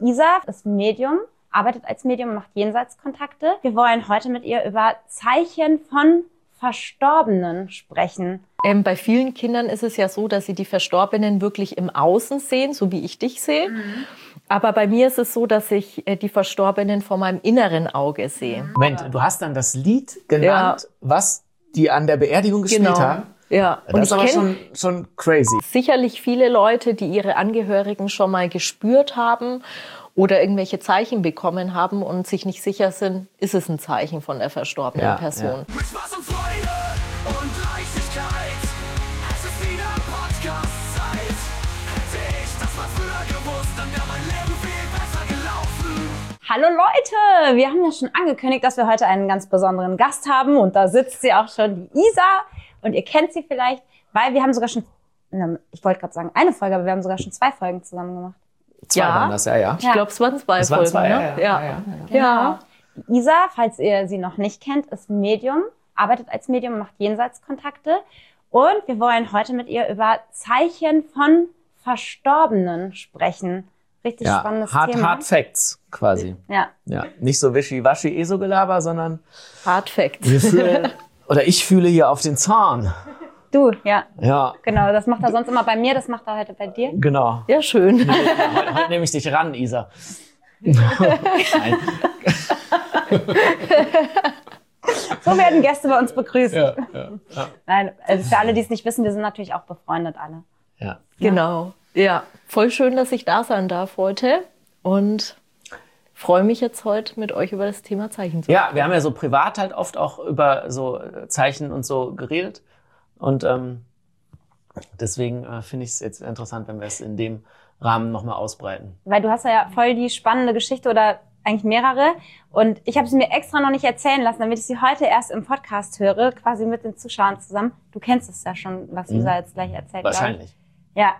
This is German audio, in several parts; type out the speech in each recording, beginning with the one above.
Isa ist Medium, arbeitet als Medium und macht Jenseitskontakte. Wir wollen heute mit ihr über Zeichen von Verstorbenen sprechen. Bei vielen Kindern ist es ja so, dass sie die Verstorbenen wirklich im Außen sehen, so wie ich dich sehe. Mhm. Aber bei mir ist es so, dass ich die Verstorbenen vor meinem inneren Auge sehe. Moment, du hast dann das Lied genannt, was die an der Beerdigung gespielt haben? Ja. Das ist aber schon crazy. Sicherlich viele Leute, die ihre Angehörigen schon mal gespürt haben oder irgendwelche Zeichen bekommen haben und sich nicht sicher sind, ist es ein Zeichen von der verstorbenen Person. Ja. Mit Spaß und Freude und Leichtigkeit, es ist wieder Podcast-Zeit. Hätte ich das mal früher gewusst, dann wäre mein Leben viel besser gelaufen. Hallo Leute, wir haben ja schon angekündigt, dass wir heute einen ganz besonderen Gast haben und da sitzt sie auch schon, die Isa. Und ihr kennt sie vielleicht, weil wir haben sogar schon, ich wollte gerade sagen eine Folge, aber wir haben sogar schon 2 Folgen zusammen gemacht. Zwei waren das, ja. Ich glaube, es waren 2 Folgen. Zwei, ne? Ja. Isa, falls ihr sie noch nicht kennt, ist Medium, arbeitet als Medium und macht Jenseitskontakte. Und wir wollen heute mit ihr über Zeichen von Verstorbenen sprechen. Richtig spannendes Thema. Hard Facts quasi. Ja. Nicht so wischiwaschi ESO-Gelaber, sondern Hard Facts. Ich fühle hier auf den Zahn. Du, ja. Genau, das macht er sonst immer bei mir, das macht er heute bei dir. Genau. Ja, schön. Heute nehme ich dich ran, Isa. Nein. So werden Gäste bei uns begrüßt. Ja. Nein, also für alle, die es nicht wissen, wir sind natürlich auch befreundet alle. Ja. Genau. Ja, voll schön, dass ich da sein darf heute und freue mich jetzt heute mit euch über das Thema Zeichen zu sprechen. Ja, wir haben ja so privat halt oft auch über so Zeichen und so geredet. Und deswegen finde ich es jetzt interessant, wenn wir es in dem Rahmen nochmal ausbreiten. Weil du hast ja voll die spannende Geschichte oder eigentlich mehrere. Und ich habe sie mir extra noch nicht erzählen lassen, damit ich sie heute erst im Podcast höre, quasi mit den Zuschauern zusammen. Du kennst es ja schon, was Isa jetzt gleich erzählt. Wahrscheinlich. Ja.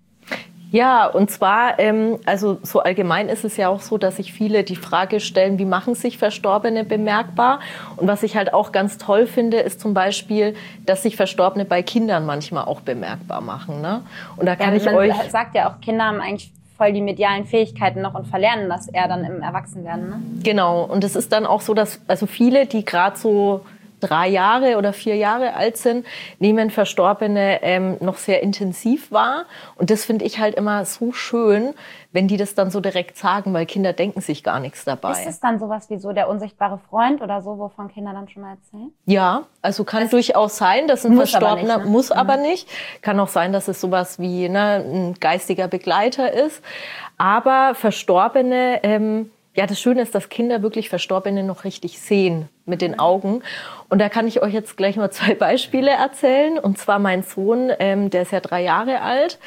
Ja, und zwar, also so allgemein ist es ja auch so, dass sich viele die Frage stellen, wie machen sich Verstorbene bemerkbar? Und was ich halt auch ganz toll finde, ist zum Beispiel, dass sich Verstorbene bei Kindern manchmal auch bemerkbar machen. Ne? Und da kann man sagt ja auch, Kinder haben eigentlich voll die medialen Fähigkeiten noch und verlernen das eher dann im Erwachsenwerden. Ne? Genau, und es ist dann auch so, dass also viele, die gerade so 3 Jahre oder 4 Jahre alt sind, nehmen Verstorbene noch sehr intensiv wahr. Und das finde ich halt immer so schön, wenn die das dann so direkt sagen, weil Kinder denken sich gar nichts dabei. Ist es dann sowas wie so der unsichtbare Freund oder so, wovon Kinder dann schon mal erzählen? Ja, also kann durchaus sein, dass ein Verstorbener, aber nicht, ne? muss aber nicht. Kann auch sein, dass es sowas wie ein geistiger Begleiter ist. Aber Verstorbene, ja, das Schöne ist, dass Kinder wirklich Verstorbene noch richtig sehen mit den Augen. Und da kann ich euch jetzt gleich mal 2 Beispiele erzählen. Und zwar mein Sohn, der ist ja 3 Jahre alt.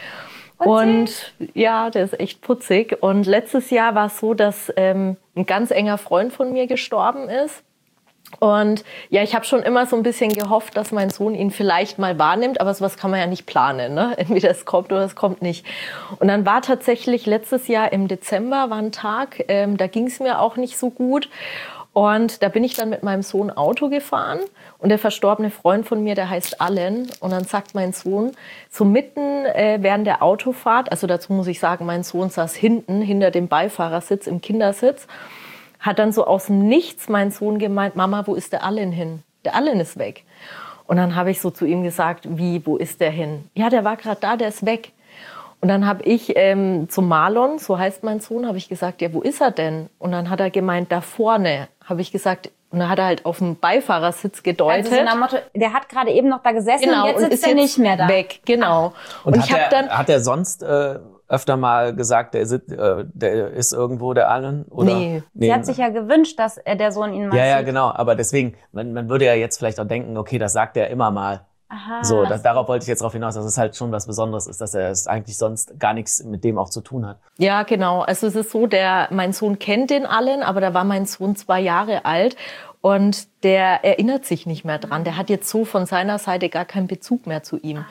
Und ja, der ist echt putzig. Und letztes Jahr war es so, dass ein ganz enger Freund von mir gestorben ist. Und ja, ich habe schon immer so ein bisschen gehofft, dass mein Sohn ihn vielleicht mal wahrnimmt, aber sowas kann man ja nicht planen, ne? Entweder es kommt oder es kommt nicht. Und dann war tatsächlich letztes Jahr im Dezember, war ein Tag, da ging es mir auch nicht so gut. Und da bin ich dann mit meinem Sohn Auto gefahren und der verstorbene Freund von mir, der heißt Allen. Und dann sagt mein Sohn, so mitten während der Autofahrt, also dazu muss ich sagen, mein Sohn saß hinten, hinter dem Beifahrersitz, im Kindersitz, hat dann so aus dem Nichts mein Sohn gemeint, Mama, wo ist der Allen hin? Der Allen ist weg. Und dann habe ich so zu ihm gesagt, wie, wo ist der hin? Ja, der war gerade da, der ist weg. Und dann habe ich zum Marlon, so heißt mein Sohn, habe ich gesagt, ja, wo ist er denn? Und dann hat er gemeint, da vorne, habe ich gesagt. Und dann hat er halt auf dem Beifahrersitz gedeutet. Also so nach Motto, der hat gerade eben noch da gesessen genau, und jetzt sitzt er nicht mehr da. Weg, genau. Und ich hat er sonst öfter mal gesagt, der ist irgendwo der Allen? Oder? Nee. Sie hat sich ja gewünscht, dass der Sohn ihn mal sieht. Ja, genau. Aber deswegen, man würde ja jetzt vielleicht auch denken, okay, das sagt er immer mal. Aha, so, darauf wollte ich jetzt drauf hinaus, dass es halt schon was Besonderes ist, dass er es eigentlich sonst gar nichts mit dem auch zu tun hat. Ja, genau. Also es ist so, mein Sohn kennt den Allen, aber da war mein Sohn 2 Jahre alt und der erinnert sich nicht mehr dran. Der hat jetzt so von seiner Seite gar keinen Bezug mehr zu ihm.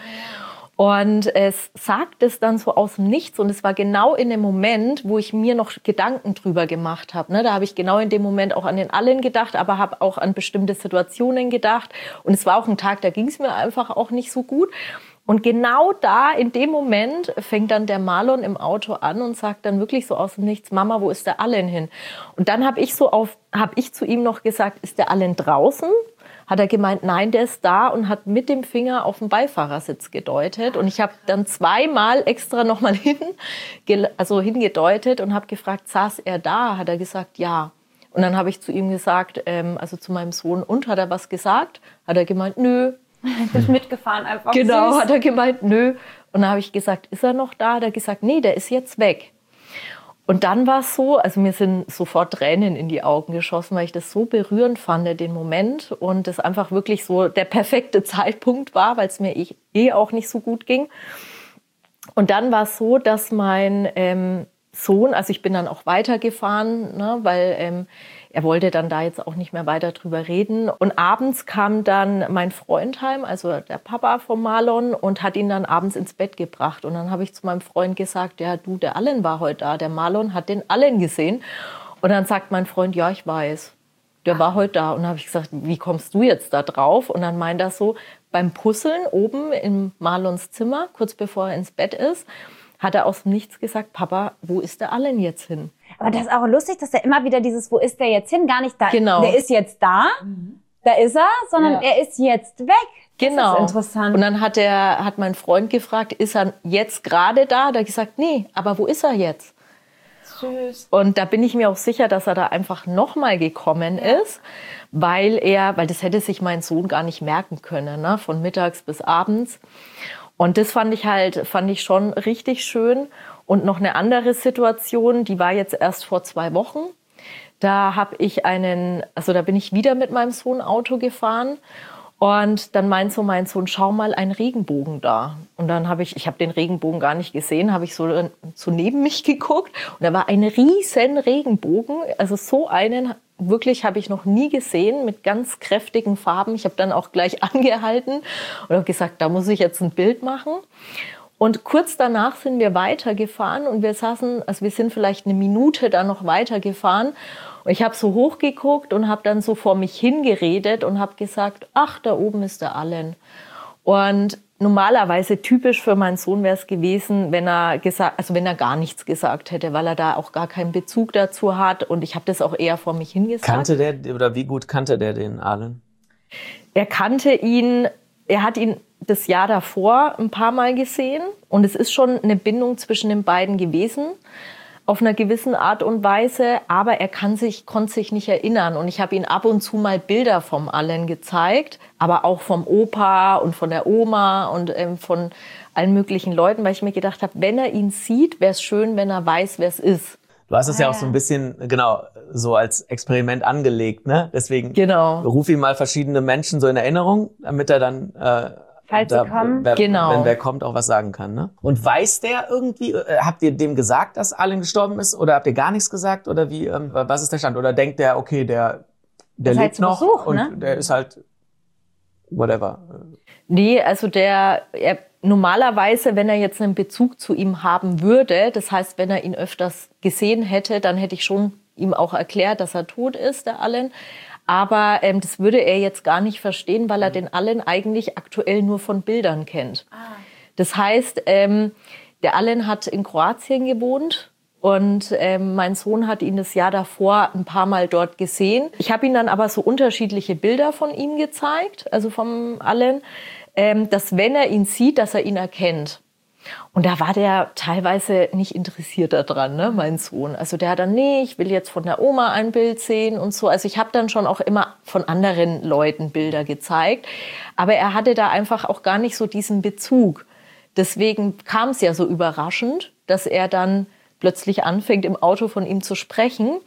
Und es sagt es dann so aus dem Nichts und es war genau in dem Moment, wo ich mir noch Gedanken drüber gemacht habe. Ne? Da habe ich genau in dem Moment auch an den Allen gedacht, aber habe auch an bestimmte Situationen gedacht. Und es war auch ein Tag, da ging es mir einfach auch nicht so gut. Und genau da, in dem Moment, fängt dann der Marlon im Auto an und sagt dann wirklich so aus dem Nichts, Mama, wo ist der Allen hin? Und dann habe ich zu ihm noch gesagt, ist der Allen draußen? Hat er gemeint, nein, der ist da und hat mit dem Finger auf den Beifahrersitz gedeutet. Und ich habe dann zweimal extra nochmal hingedeutet und habe gefragt, saß er da? Hat er gesagt, ja. Und dann habe ich zu ihm gesagt, also zu meinem Sohn, und hat er was gesagt? Hat er gemeint, nö. Du bist mitgefahren einfach. Genau, süß. hat er gemeint, nö. Und dann habe ich gesagt, ist er noch da? Hat er gesagt, nee, der ist jetzt weg. Und dann war es so, also mir sind sofort Tränen in die Augen geschossen, weil ich das so berührend fand, den Moment. Und das einfach wirklich so der perfekte Zeitpunkt war, weil es mir auch nicht so gut ging. Und dann war es so, dass mein Sohn, also ich bin dann auch weitergefahren, ne, weil er wollte dann da jetzt auch nicht mehr weiter drüber reden. Und abends kam dann mein Freund heim, also der Papa von Marlon, und hat ihn dann abends ins Bett gebracht. Und dann habe ich zu meinem Freund gesagt, ja du, der Allen war heute da, der Marlon hat den Allen gesehen. Und dann sagt mein Freund, ja, ich weiß, der war heute da. Und dann habe ich gesagt, wie kommst du jetzt da drauf? Und dann meint er so, beim Puzzeln oben in Marlons Zimmer, kurz bevor er ins Bett ist, hat er aus dem Nichts gesagt, Papa, wo ist der Allen jetzt hin? Aber das ist auch lustig, dass er immer wieder dieses, wo ist der jetzt hin? Gar nicht da. Genau. Der ist jetzt da, da ist er, sondern er ist jetzt weg. Genau. Das ist interessant. Und dann hat mein Freund gefragt, ist er jetzt gerade da? Da hat er gesagt, nee, aber wo ist er jetzt? Süß. Und da bin ich mir auch sicher, dass er da einfach nochmal gekommen ist, weil das hätte sich mein Sohn gar nicht merken können, ne? Von mittags bis abends. Und das fand ich schon richtig schön. Und noch eine andere Situation, die war jetzt erst vor 2 Wochen. Da bin ich wieder mit meinem Sohn Auto gefahren. Und dann meint so mein Sohn, schau mal, ein Regenbogen da. Und dann ich habe den Regenbogen gar nicht gesehen, habe ich so neben mich geguckt. Und da war ein riesen Regenbogen, also so einen wirklich habe ich noch nie gesehen, mit ganz kräftigen Farben. Ich habe dann auch gleich angehalten und habe gesagt, da muss ich jetzt ein Bild machen. Und kurz danach sind wir weitergefahren und wir sind vielleicht eine Minute dann noch weitergefahren. Und ich habe so hochgeguckt und habe dann so vor mich hingeredet und habe gesagt, ach, da oben ist der Allen. Und normalerweise typisch für meinen Sohn wäre es gewesen, wenn er gar nichts gesagt hätte, weil er da auch gar keinen Bezug dazu hat. Und ich habe das auch eher vor mich hingesagt. Wie gut kannte der den Allen? Er hat ihn das Jahr davor ein paar Mal gesehen. Und es ist schon eine Bindung zwischen den beiden gewesen, auf einer gewissen Art und Weise. Aber er konnte sich nicht erinnern. Und ich habe ihm ab und zu mal Bilder vom Allen gezeigt, aber auch vom Opa und von der Oma und von allen möglichen Leuten, weil ich mir gedacht habe, wenn er ihn sieht, wäre es schön, wenn er weiß, wer es ist. Du hast es ja auch so ein bisschen, genau, so als Experiment angelegt, ne? Deswegen ruf ihm mal verschiedene Menschen so in Erinnerung, damit er dann, falls sie kommen, wenn wer kommt, auch was sagen kann, ne? Und weiß der irgendwie, habt ihr dem gesagt, dass Allen gestorben ist, oder habt ihr gar nichts gesagt, oder wie, was ist der Stand? Oder denkt der, okay, der lebt halt noch Besuch, und ne? der ist halt whatever. Nee, also normalerweise, wenn er jetzt einen Bezug zu ihm haben würde, das heißt, wenn er ihn öfters gesehen hätte, dann hätte ich schon ihm auch erklärt, dass er tot ist, der Allen. Aber das würde er jetzt gar nicht verstehen, weil er den Allen eigentlich aktuell nur von Bildern kennt. Das heißt, der Allen hat in Kroatien gewohnt und mein Sohn hat ihn das Jahr davor ein paar Mal dort gesehen. Ich habe ihm dann aber so unterschiedliche Bilder von ihm gezeigt, also vom Allen, dass wenn er ihn sieht, dass er ihn erkennt. Und da war der teilweise nicht interessiert daran, ne, mein Sohn. Also der hat dann, nee, ich will jetzt von der Oma ein Bild sehen und so. Also ich habe dann schon auch immer von anderen Leuten Bilder gezeigt. Aber er hatte da einfach auch gar nicht so diesen Bezug. Deswegen kam es ja so überraschend, dass er dann plötzlich anfängt, im Auto von ihm zu sprechen.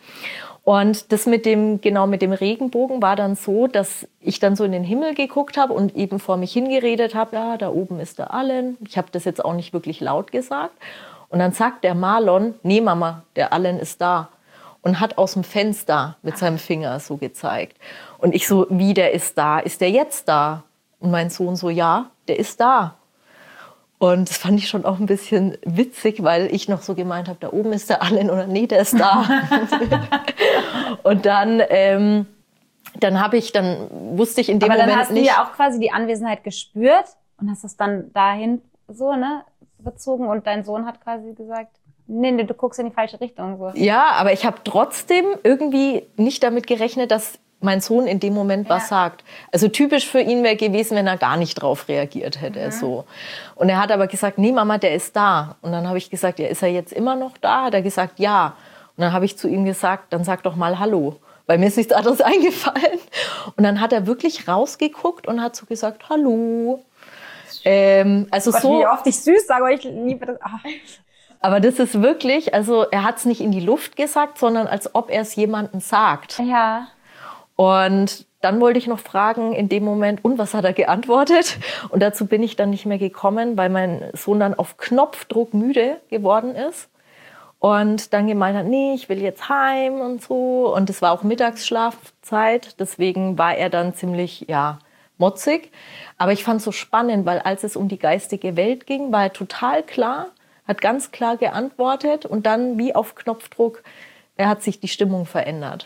Und das mit dem Regenbogen war dann so, dass ich dann so in den Himmel geguckt habe und eben vor mich hingeredet habe, ja, da oben ist der Allen. Ich habe das jetzt auch nicht wirklich laut gesagt. Und dann sagt der Marlon, nee Mama, der Allen ist da. Und hat aus dem Fenster mit seinem Finger so gezeigt. Und ich so, wie, der ist da? Ist der jetzt da? Und mein Sohn so, ja, der ist da. Und das fand ich schon auch ein bisschen witzig, weil ich noch so gemeint habe, da oben ist der Allen oder nee, der ist da. Und dann wusste ich in dem Moment nicht. Aber dann hast du ja auch quasi die Anwesenheit gespürt und hast das dann dahin so, ne, bezogen und dein Sohn hat quasi gesagt, nee, du guckst in die falsche Richtung. So. Ja, aber ich habe trotzdem irgendwie nicht damit gerechnet, dass mein Sohn in dem Moment was sagt. Also typisch für ihn wäre gewesen, wenn er gar nicht drauf reagiert hätte. So. Und er hat aber gesagt, nee Mama, der ist da. Und dann habe ich gesagt, ja, ist er jetzt immer noch da? Hat er gesagt, ja. Und dann habe ich zu ihm gesagt, dann sag doch mal Hallo. Weil mir ist nichts anderes eingefallen. Und dann hat er wirklich rausgeguckt und hat so gesagt, Hallo. Also Gott, so, wie oft ich süß sage, aber ich liebe das. Ach. aber das ist wirklich, also er hat es nicht in die Luft gesagt, sondern als ob er es jemandem sagt. Ja. Und dann wollte ich noch fragen in dem Moment, und was hat er geantwortet? Und dazu bin ich dann nicht mehr gekommen, weil mein Sohn dann auf Knopfdruck müde geworden ist. Und dann gemeint hat, nee, ich will jetzt heim und so. Und es war auch Mittagsschlafzeit, deswegen war er dann ziemlich, motzig. Aber ich fand es so spannend, weil als es um die geistige Welt ging, war er total klar, hat ganz klar geantwortet und dann wie auf Knopfdruck, hat sich die Stimmung verändert.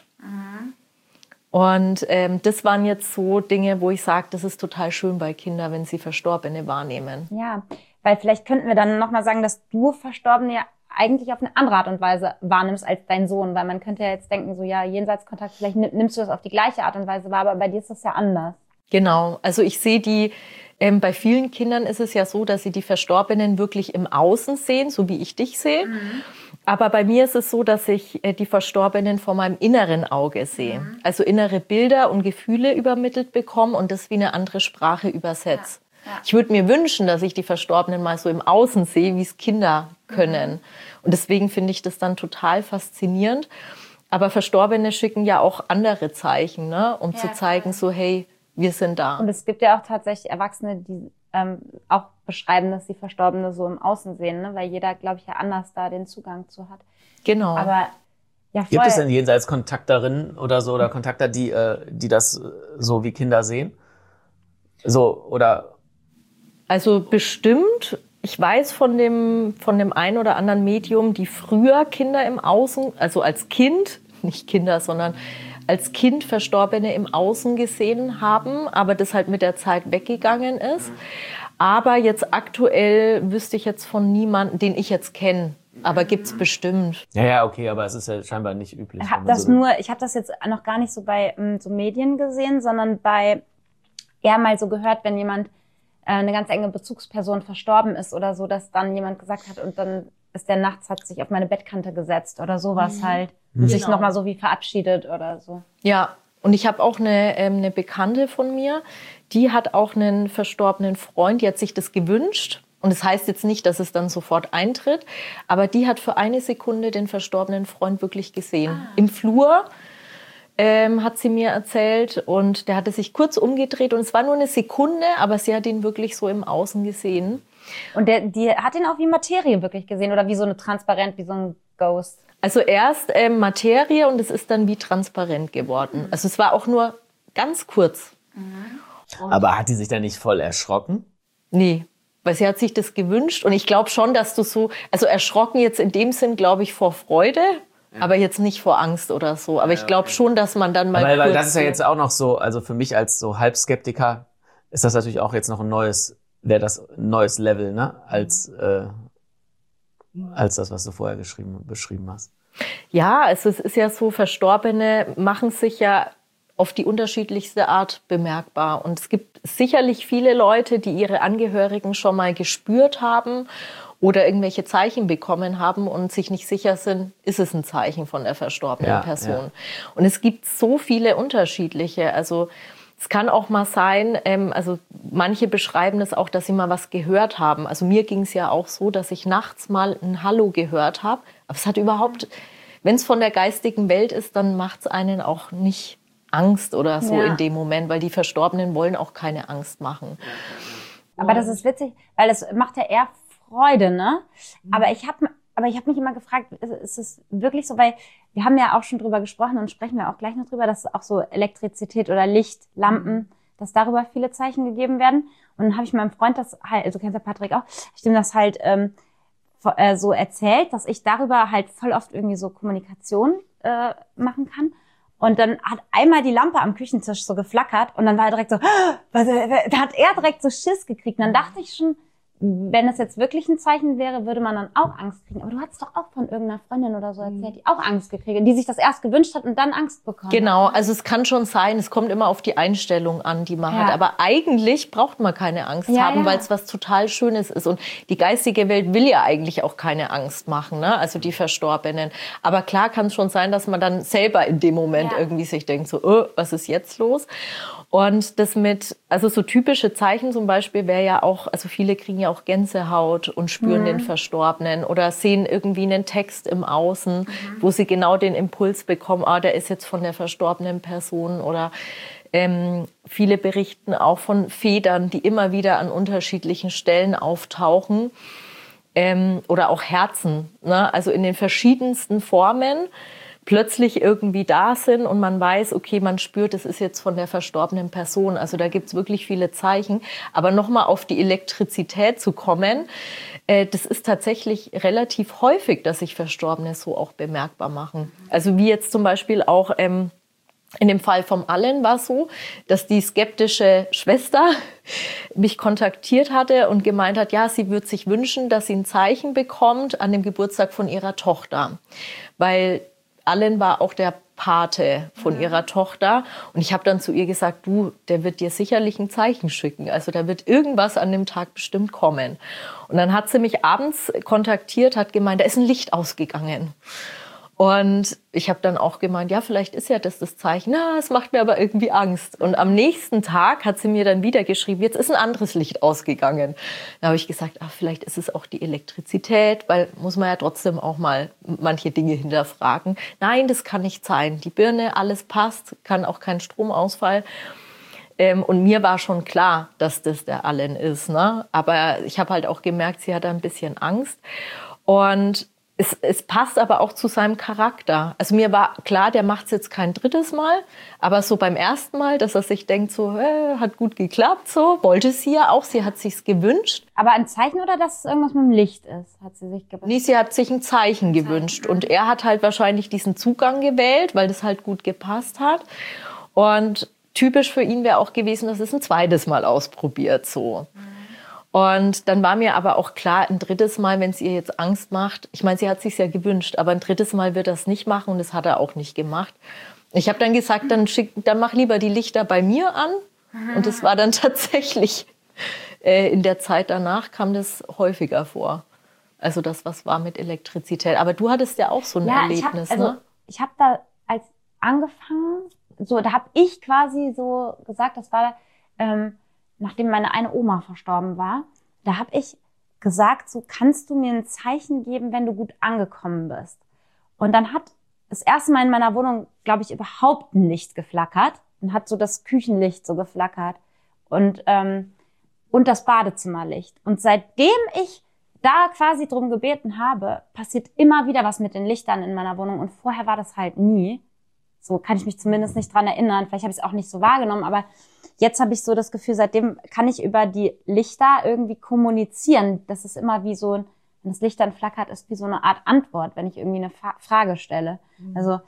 Und das waren jetzt so Dinge, wo ich sage, das ist total schön bei Kindern, wenn sie Verstorbene wahrnehmen. Ja, weil vielleicht könnten wir dann nochmal sagen, dass du Verstorbene ja eigentlich auf eine andere Art und Weise wahrnimmst als dein Sohn. Weil man könnte ja jetzt denken, so ja, Jenseitskontakt, vielleicht nimmst du das auf die gleiche Art und Weise wahr, aber bei dir ist das ja anders. Genau, also ich sehe die, bei vielen Kindern ist es ja so, dass sie die Verstorbenen wirklich im Außen sehen, so wie ich dich sehe. Aber bei mir ist es so, dass ich die Verstorbenen vor meinem inneren Auge sehe. Also innere Bilder und Gefühle übermittelt bekomme und das wie eine andere Sprache übersetze. Ja. Ich würde mir wünschen, dass ich die Verstorbenen mal so im Außen sehe, wie es Kinder können. Und deswegen finde ich das dann total faszinierend. Aber Verstorbene schicken ja auch andere Zeichen, ne? Um zu zeigen, so hey, wir sind da. Und es gibt ja auch tatsächlich Erwachsene, die auch beschreiben, dass sie Verstorbene so im Außen sehen, ne? Weil jeder, glaube ich, ja anders da den Zugang zu hat. Genau. Aber ja, voll. Gibt es denn jenseits Kontakterinnen oder so oder Kontakter, die das so wie Kinder sehen? So, oder? Also bestimmt. Ich weiß von dem einen oder anderen Medium, die früher Kinder im Außen, also als Kind, nicht Kinder, sondern als Kind Verstorbene im Außen gesehen haben, aber das halt mit der Zeit weggegangen ist. Aber jetzt aktuell wüsste ich jetzt von niemandem, den ich jetzt kenne. Aber gibt's bestimmt. Ja, okay, aber es ist ja scheinbar nicht üblich. Ich habe das jetzt noch gar nicht so bei so Medien gesehen, sondern eher mal so gehört, wenn jemand eine ganz enge Bezugsperson verstorben ist oder so, dass dann jemand gesagt hat und dann ist der nachts, hat sich auf meine Bettkante gesetzt oder sowas halt. Und sich nochmal so wie verabschiedet oder so. Ja, und ich habe auch eine Bekannte von mir, die hat auch einen verstorbenen Freund, die hat sich das gewünscht. Und das heißt jetzt nicht, dass es dann sofort eintritt, aber die hat für eine Sekunde den verstorbenen Freund wirklich gesehen. Im Flur hat sie mir erzählt und der hatte sich kurz umgedreht und es war nur eine Sekunde, aber sie hat ihn wirklich so im Außen gesehen. Und die hat ihn auch wie Materie wirklich gesehen oder wie so eine transparent, wie so ein Ghost? Also erst Materie und es ist dann wie transparent geworden. Also es war auch nur ganz kurz. Aber hat die sich da nicht voll erschrocken? Nee, weil sie hat sich das gewünscht und ich glaube schon, dass du so, also erschrocken jetzt in dem Sinn, glaube ich, vor Freude, aber jetzt nicht vor Angst oder so. Aber ich glaube schon, dass man dann mal weil das ist ja jetzt auch noch so, also für mich als so Halbskeptiker ist das natürlich auch jetzt noch ein neues Level, ne, als das, was du vorher beschrieben hast. Ja, also es ist ja so, Verstorbene machen sich ja auf die unterschiedlichste Art bemerkbar. Und es gibt sicherlich viele Leute, die ihre Angehörigen schon mal gespürt haben oder irgendwelche Zeichen bekommen haben und sich nicht sicher sind, ist es ein Zeichen von der verstorbenen Person. Ja. Und es gibt so viele unterschiedliche. Also es kann auch mal sein, also manche beschreiben das auch, dass sie mal was gehört haben. Also mir ging es ja auch so, dass ich nachts mal ein Hallo gehört habe. Aber es hat überhaupt, wenn es von der geistigen Welt ist, dann macht es einen auch nicht Angst oder so in dem Moment, weil die Verstorbenen wollen auch keine Angst machen. Aber das ist witzig, weil es macht ja eher Freude, ne? Aber ich habe mich immer gefragt, ist es wirklich so, weil wir haben ja auch schon drüber gesprochen und sprechen wir auch gleich noch drüber, dass auch so Elektrizität oder Licht, Lampen, dass darüber viele Zeichen gegeben werden. Und dann habe ich meinem Freund das halt, also kennst du Patrick auch, ich dem das halt so erzählt, dass ich darüber halt voll oft irgendwie so Kommunikation machen kann. Und dann hat einmal die Lampe am Küchentisch so geflackert und dann war er direkt so, da hat er direkt so Schiss gekriegt. Und dann dachte ich schon, wenn das jetzt wirklich ein Zeichen wäre, würde man dann auch Angst kriegen. Aber du hattest doch auch von irgendeiner Freundin oder so erzählt, die auch Angst gekriegt hat, die sich das erst gewünscht hat und dann Angst bekommen. Genau, also es kann schon sein, es kommt immer auf die Einstellung an, die man hat. Aber eigentlich braucht man keine Angst haben, weil es was total Schönes ist. Und die geistige Welt will ja eigentlich auch keine Angst machen, ne? Also die Verstorbenen. Aber klar kann es schon sein, dass man dann selber in dem Moment irgendwie sich denkt, so, was ist jetzt los? Und das also so typische Zeichen zum Beispiel wäre ja auch, also viele kriegen ja auch Gänsehaut und spüren den Verstorbenen oder sehen irgendwie einen Text im Außen, wo sie genau den Impuls bekommen, der ist jetzt von der verstorbenen Person oder viele berichten auch von Federn, die immer wieder an unterschiedlichen Stellen auftauchen oder auch Herzen, ne? Also in den verschiedensten Formen plötzlich irgendwie da sind und man weiß, okay, man spürt, es ist jetzt von der verstorbenen Person. Also da gibt's wirklich viele Zeichen. Aber nochmal auf die Elektrizität zu kommen, das ist tatsächlich relativ häufig, dass sich Verstorbene so auch bemerkbar machen. Also wie jetzt zum Beispiel auch in dem Fall vom Allen war es so, dass die skeptische Schwester mich kontaktiert hatte und gemeint hat, ja, sie würde sich wünschen, dass sie ein Zeichen bekommt an dem Geburtstag von ihrer Tochter. Weil Allen war auch der Pate von ihrer Tochter. Und ich habe dann zu ihr gesagt, du, der wird dir sicherlich ein Zeichen schicken. Also da wird irgendwas an dem Tag bestimmt kommen. Und dann hat sie mich abends kontaktiert, hat gemeint, da ist ein Licht ausgegangen. Und ich habe dann auch gemeint, ja, vielleicht ist ja das Zeichen. Na, es macht mir aber irgendwie Angst. Und am nächsten Tag hat sie mir dann wieder geschrieben, jetzt ist ein anderes Licht ausgegangen. Da habe ich gesagt, vielleicht ist es auch die Elektrizität, weil muss man ja trotzdem auch mal manche Dinge hinterfragen. Nein, das kann nicht sein. Die Birne, alles passt, kann auch kein Stromausfall. Und mir war schon klar, dass das der Allen ist, ne? Aber ich habe halt auch gemerkt, sie hat ein bisschen Angst. Und es passt aber auch zu seinem Charakter. Also mir war klar, der macht es jetzt kein drittes Mal, aber so beim ersten Mal, dass er sich denkt, so hat gut geklappt, so wollte sie ja auch, sie hat sich's gewünscht. Aber ein Zeichen oder dass es irgendwas mit dem Licht ist, hat sie sich gewünscht? Nee, sie hat sich ein Zeichen gewünscht und er hat halt wahrscheinlich diesen Zugang gewählt, weil das halt gut gepasst hat. Und typisch für ihn wäre auch gewesen, dass es ein zweites Mal ausprobiert, so. Und dann war mir aber auch klar, ein drittes Mal, wenn es ihr jetzt Angst macht, ich meine, sie hat sich's ja gewünscht, aber ein drittes Mal wird er es nicht machen und das hat er auch nicht gemacht. Ich habe dann gesagt, dann mach lieber die Lichter bei mir an. Und das war dann tatsächlich, in der Zeit danach kam das häufiger vor. Also das, was war mit Elektrizität. Aber du hattest ja auch so ein Erlebnis, ne? Ich habe da als angefangen, so, da habe ich quasi so gesagt, das war nachdem meine eine Oma verstorben war, da habe ich gesagt, so kannst du mir ein Zeichen geben, wenn du gut angekommen bist. Und dann hat das erste Mal in meiner Wohnung, glaube ich, überhaupt ein Licht geflackert und hat so das Küchenlicht so geflackert und das Badezimmerlicht. Und seitdem ich da quasi drum gebeten habe, passiert immer wieder was mit den Lichtern in meiner Wohnung und vorher war das halt nie. So kann ich mich zumindest nicht dran erinnern. Vielleicht habe ich es auch nicht so wahrgenommen, aber jetzt habe ich so das Gefühl, seitdem kann ich über die Lichter irgendwie kommunizieren. Das ist immer wie so, wenn das Licht dann flackert, ist wie so eine Art Antwort, wenn ich irgendwie eine Frage stelle. Also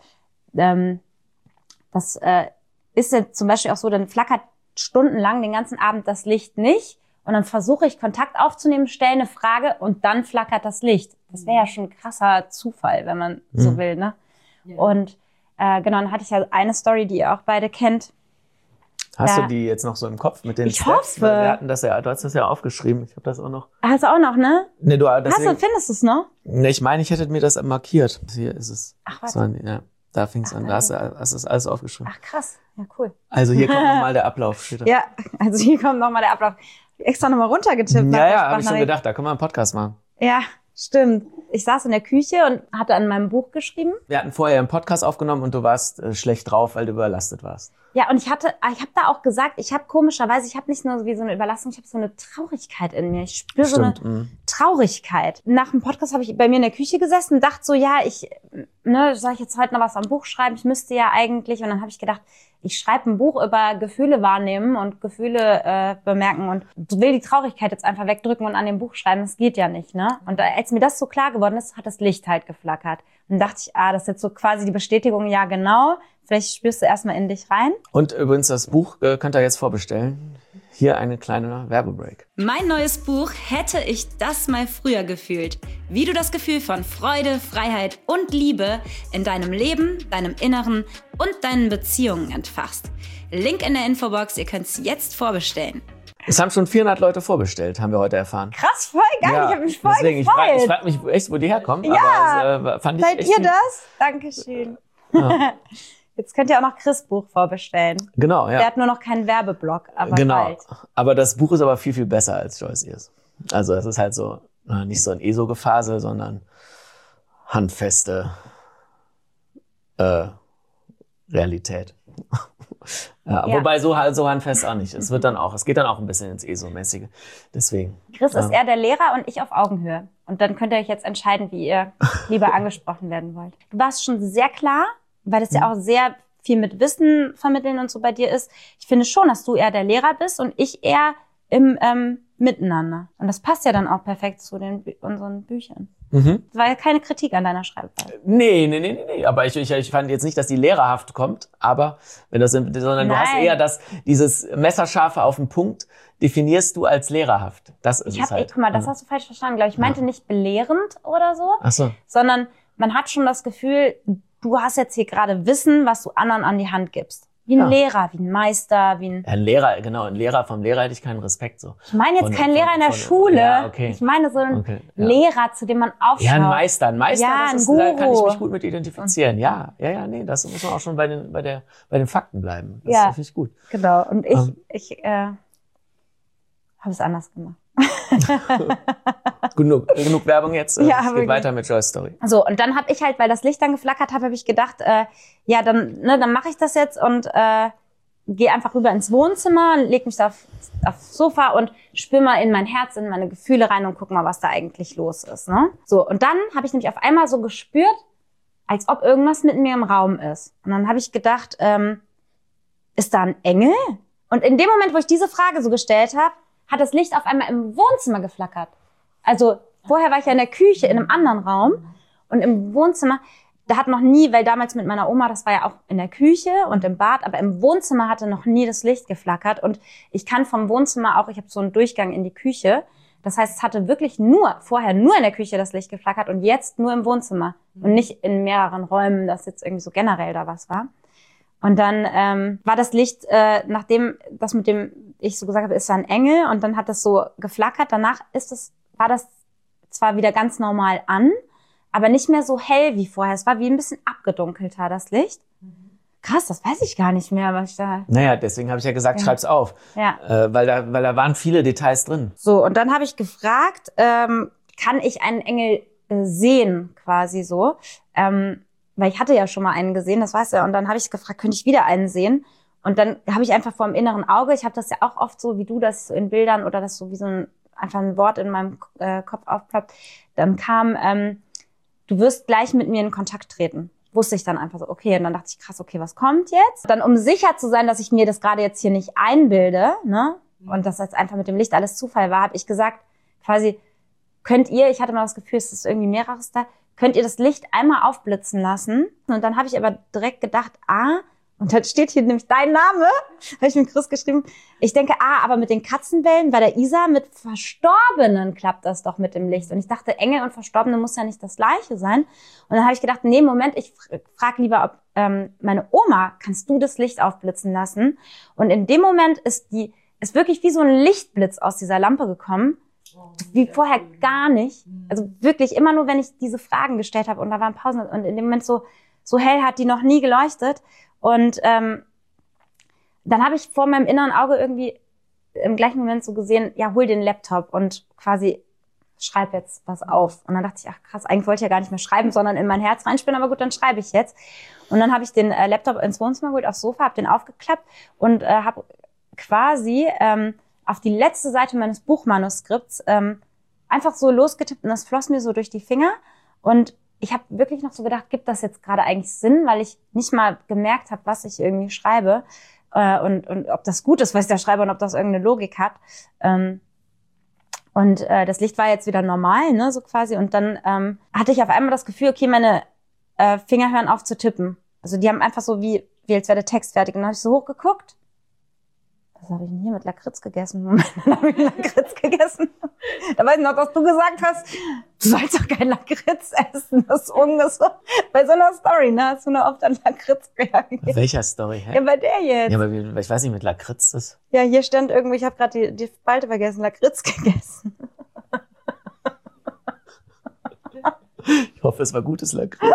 das ist ja zum Beispiel auch so, dann flackert stundenlang den ganzen Abend das Licht nicht und dann versuche ich Kontakt aufzunehmen, stelle eine Frage und dann flackert das Licht. Das wäre ja schon ein krasser Zufall, wenn man so will, ne? Ja. Und genau, dann hatte ich ja eine Story, die ihr auch beide kennt. Hast du die jetzt noch so im Kopf mit den Ich Steps? hoffe. Weil wir hatten das ja, du hast das ja aufgeschrieben. Ich habe das auch noch. Hast du auch noch, ne? Nee, Findest du es noch? Nee, ich meine, ich hätte mir das markiert. Hier ist es. Ach, was? So, ja, da fing es an. Da hast du das alles aufgeschrieben. Ach, krass. Ja, cool. Also hier kommt nochmal der Ablauf. Steht da. Ja, also hier kommt nochmal der Ablauf. Extra nochmal runtergetippt. Ja, habe ich schon gedacht. Da können wir einen Podcast machen. Ja, stimmt. Ich saß in der Küche und hatte an meinem Buch geschrieben. Wir hatten vorher einen Podcast aufgenommen und du warst schlecht drauf, weil du überlastet warst. Ja, und ich habe da auch gesagt, ich habe komischerweise, ich habe nicht nur wie so eine Überlastung, ich habe so eine Traurigkeit in mir. Ich spüre so eine Traurigkeit. Nach dem Podcast habe ich bei mir in der Küche gesessen und dachte so, ja, soll ich jetzt heute noch was am Buch schreiben? Ich müsste ja eigentlich. Und dann habe ich gedacht, ich schreibe ein Buch über Gefühle wahrnehmen und Gefühle bemerken und will die Traurigkeit jetzt einfach wegdrücken und an dem Buch schreiben. Das geht ja nicht, ne? Und als mir das so klar geworden ist, hat das Licht halt geflackert. Und dachte ich, das ist jetzt so quasi die Bestätigung, ja genau. Vielleicht spürst du erstmal in dich rein. Und übrigens, das Buch könnt ihr jetzt vorbestellen. Hier eine kleine Werbebreak. Mein neues Buch Hätte ich das mal früher gefühlt. Wie du das Gefühl von Freude, Freiheit und Liebe in deinem Leben, deinem Inneren und deinen Beziehungen entfachst. Link in der Infobox, ihr könnt es jetzt vorbestellen. Es haben schon 400 Leute vorbestellt, haben wir heute erfahren. Krass, voll geil, ich habe mich voll deswegen, gefreut. Ich frag mich echt, wo die herkommen. Ja, aber es, fand ich seid echt ihr das? Dankeschön. Ja. Jetzt könnt ihr auch noch Chris' Buch vorbestellen. Genau, ja. Der hat nur noch keinen Werbeblock, aber genau. bald. Aber das Buch ist aber viel, viel besser als Joyce Ears. Also es ist halt so, nicht so ein ESO-Gefasel, sondern handfeste Realität. Ja. Wobei so handfest auch nicht. Es geht dann auch ein bisschen ins ESO-mäßige. Deswegen. Chris ist eher der Lehrer und ich auf Augenhöhe. Und dann könnt ihr euch jetzt entscheiden, wie ihr lieber angesprochen werden wollt. Du warst schon sehr klar, weil das ja auch sehr viel mit Wissen vermitteln und so bei dir ist. Ich finde schon, dass du eher der Lehrer bist und ich eher im Miteinander. Und das passt ja dann auch perfekt zu unseren Büchern. Das war ja keine Kritik an deiner Schreibweise. Nee. Aber ich fand jetzt nicht, dass die lehrerhaft kommt, aber sondern du hast eher dieses Messerscharfe auf den Punkt definierst du als lehrerhaft. Das ist es halt. Guck mal, das hast du falsch verstanden, glaube ich. Ich meinte nicht belehrend oder so, Ach so. sondern man hat schon das Gefühl, du hast jetzt hier gerade Wissen, was du anderen an die Hand gibst. Wie ein Lehrer, wie ein Meister, wie ein... Ein Lehrer, genau. Vom Lehrer hätte ich keinen Respekt, so. Ich meine jetzt kein Lehrer in der Schule. Ja, okay. Ich meine so ein Lehrer, zu dem man aufschaut. Ja, ein Meister, ja, das ist, da kann ich mich gut mit identifizieren. Ja, nee, das muss man auch schon bei den Fakten bleiben. Das finde ich gut. Genau. Und ich habe es anders gemacht. Genug Werbung jetzt. Es geht weiter mit Joyce Story. So, und dann habe ich halt, weil das Licht dann geflackert hat, habe ich gedacht, dann mache ich das jetzt und gehe einfach rüber ins Wohnzimmer, leg mich da aufs Sofa und spür mal in mein Herz, in meine Gefühle rein und guck mal, was da eigentlich los ist. Ne? So, und dann habe ich nämlich auf einmal so gespürt, als ob irgendwas mit mir im Raum ist. Und dann habe ich gedacht, ist da ein Engel? Und in dem Moment, wo ich diese Frage so gestellt habe, hat das Licht auf einmal im Wohnzimmer geflackert. Also vorher war ich ja in der Küche in einem anderen Raum und im Wohnzimmer, da hat noch nie, weil damals mit meiner Oma, das war ja auch in der Küche und im Bad, aber im Wohnzimmer hatte noch nie das Licht geflackert und ich kann vom Wohnzimmer auch, ich habe so einen Durchgang in die Küche, das heißt, es hatte wirklich vorher nur in der Küche das Licht geflackert und jetzt nur im Wohnzimmer und nicht in mehreren Räumen, dass jetzt irgendwie so generell da was war. Und dann war das Licht, nachdem das mit dem ich so gesagt habe, ist da ein Engel und dann hat das so geflackert. Danach war das zwar wieder ganz normal an, aber nicht mehr so hell wie vorher. Es war wie ein bisschen abgedunkelter, das Licht. Krass, das weiß ich gar nicht mehr, was ich da... Naja, deswegen habe ich ja gesagt, schreib's auf. Ja. Weil da waren viele Details drin. So, und dann habe ich gefragt, kann ich einen Engel sehen, quasi so. Weil ich hatte ja schon mal einen gesehen, das weißt du ja. Und dann habe ich gefragt, könnte ich wieder einen sehen? Und dann habe ich einfach vor dem inneren Auge, ich habe das ja auch oft so wie du, das so in Bildern oder das so wie so einfach ein Wort in meinem Kopf aufploppt. Dann kam, du wirst gleich mit mir in Kontakt treten. Wusste ich dann einfach so, okay. Und dann dachte ich, krass, okay, was kommt jetzt? Dann, um sicher zu sein, dass ich mir das gerade jetzt hier nicht einbilde, ne? Und dass jetzt einfach mit dem Licht alles Zufall war, habe ich gesagt, quasi, ich hatte mal das Gefühl, es ist irgendwie mehreres da, könnt ihr das Licht einmal aufblitzen lassen? Und dann habe ich aber direkt gedacht, und dann steht hier nämlich dein Name, habe ich mit Chris geschrieben. Ich denke, aber mit den Katzenwellen bei der Isa, mit Verstorbenen klappt das doch mit dem Licht. Und ich dachte, Engel und Verstorbene muss ja nicht das Gleiche sein. Und dann habe ich gedacht, nee, Moment, ich frage lieber, ob meine Oma, kannst du das Licht aufblitzen lassen? Und in dem Moment ist wirklich wie so ein Lichtblitz aus dieser Lampe gekommen. Wie vorher gar nicht. Also wirklich immer nur, wenn ich diese Fragen gestellt habe und da waren Pausen. Und in dem Moment so hell hat die noch nie geleuchtet. Und dann habe ich vor meinem inneren Auge irgendwie im gleichen Moment so gesehen, ja, hol den Laptop und quasi schreib jetzt was auf. Und dann dachte ich, ach krass, eigentlich wollte ich ja gar nicht mehr schreiben, sondern in mein Herz reinspielen, aber gut, dann schreibe ich jetzt. Und dann habe ich den Laptop ins Wohnzimmer geholt, aufs Sofa, habe den aufgeklappt und habe quasi auf die letzte Seite meines Buchmanuskripts einfach so losgetippt und das floss mir so durch die Finger. Und ich habe wirklich noch so gedacht, gibt das jetzt gerade eigentlich Sinn, weil ich nicht mal gemerkt habe, was ich irgendwie schreibe und ob das gut ist, was ich da schreibe und ob das irgendeine Logik hat. Und das Licht war jetzt wieder normal, ne, so quasi. Und dann hatte ich auf einmal das Gefühl, okay, meine Finger hören auf zu tippen. Also die haben einfach so wie als wäre der Text fertig. Und dann habe ich so hochgeguckt. Was habe ich denn hier mit Lakritz gegessen? Moment, dann habe ich Lakritz gegessen. Da weiß ich noch, dass du gesagt hast, du sollst doch kein Lakritz essen. Das ist ungesund. Bei so einer Story, ne? Hast du nur oft an Lakritz gegangen. Bei welcher Story? Hä? Ja, bei der jetzt. Ja, aber ich weiß nicht, mit Lakritz das. Ja, hier stand irgendwie, ich habe gerade die Spalte vergessen, Lakritz gegessen. Ich hoffe, es war gutes Lakritz.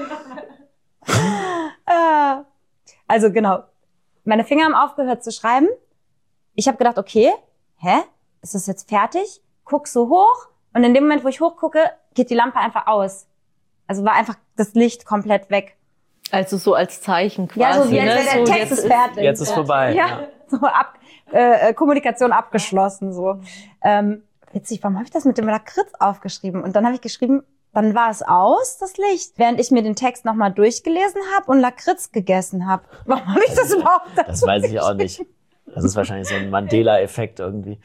Also genau, meine Finger haben aufgehört zu schreiben. Ich habe gedacht, okay, ist das jetzt fertig? Guck so hoch und in dem Moment, wo ich hochgucke, geht die Lampe einfach aus. Also war einfach das Licht komplett weg. Also so als Zeichen quasi. Ja, so wie als wäre der Text ist fertig. Jetzt ist vorbei. Ja, so Kommunikation abgeschlossen. So witzig, warum habe ich das mit dem Lakritz aufgeschrieben? Und dann habe ich geschrieben, dann war es aus, das Licht. Während ich mir den Text nochmal durchgelesen habe und Lakritz gegessen habe. Warum habe ich das überhaupt dazu Das weiß ich auch nicht. Das ist wahrscheinlich so ein Mandela-Effekt irgendwie.